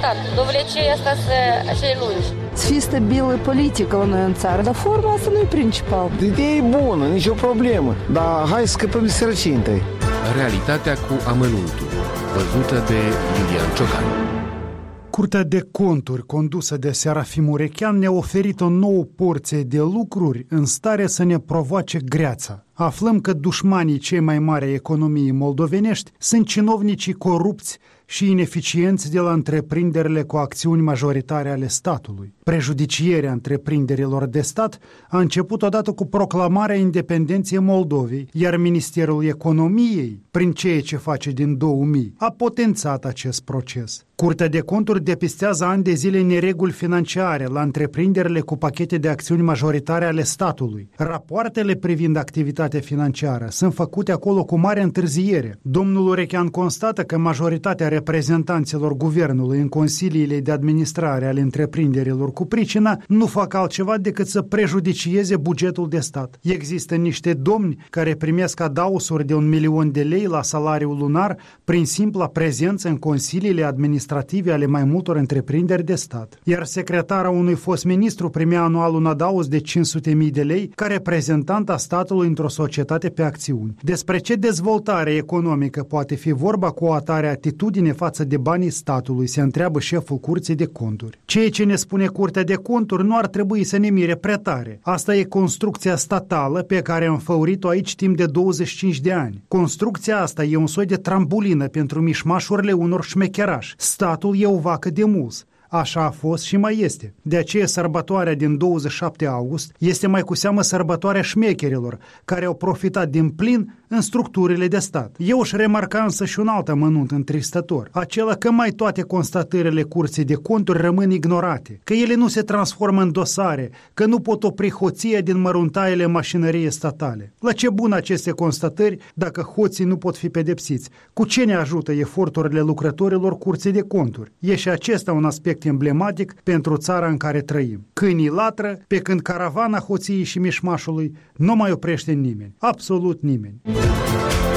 stat. Dovlecei asta așa lungi. Să fie stabilă politică la noi în țară, dar forma asta nu e principal. Ideea e bună, nicio problemă, dar hai să scăpăm de sărăcie întâi. Realitatea cu amănuntul, văzută de Iulian Ciocan. Curtea de Conturi, condusă de Serafim Urechean, ne-a oferit o nouă porție de lucruri în stare să ne provoace greața. Aflăm că dușmanii cei mai mari ai economiei moldovenești sunt cinovnicii corupți și ineficienți de la întreprinderile cu acțiuni majoritare ale statului. Prejudicierea întreprinderilor de stat a început odată cu proclamarea independenței Moldovei, iar Ministerul Economiei, prin ceea ce face din 2000, a potențat acest proces. Curtea de Conturi depistează ani de zile nereguli financiare la întreprinderile cu pachete de acțiuni majoritare ale statului. Rapoartele privind activitatea financiară sunt făcute acolo cu mare întârziere. Domnul Urechean constată că majoritatea reprezentanților guvernului în consiliile de administrare ale întreprinderilor cu pricina nu fac altceva decât să prejudicieze bugetul de stat. Există niște domni care primesc adaosuri de 1.000.000 de lei la salariul lunar prin simpla prezență în consiliile administrative ale mai multor întreprinderi de stat. Iar secretara unui fost ministru primea anual un adaos de 500.000 de lei ca reprezentant a statului într-o societate pe acțiuni. Despre ce dezvoltare economică poate fi vorba cu o atare atitudine față de banii statului, se întreabă șeful Curții de Conturi. Ceea ce ne spune Curtea de Conturi nu ar trebui să ne mire prea tare. Asta e construcția statală pe care am făurit-o aici timp de 25 de ani. Construcția asta e un soi de trambulină pentru mișmașurile unor șmecherași. Statul e o vacă de mus. Așa a fost și mai este. De aceea sărbătoarea din 27 august este mai cu seamă sărbătoarea șmecherilor, care au profitat din plin în structurile de stat. Eu își remarca însă și un alt amănunt întristător, acela că mai toate constatările Curții de Conturi rămân ignorate, că ele nu se transformă în dosare, că nu pot opri hoția din măruntaiele mașinăriei statale. La ce bun aceste constatări dacă hoții nu pot fi pedepsiți? Cu ce ne ajută eforturile lucrătorilor Curții de Conturi? E și acesta un aspect emblematic pentru țara în care trăim. Câinii latră, pe când caravana hoției și mișmașului nu mai oprește nimeni. Absolut nimeni.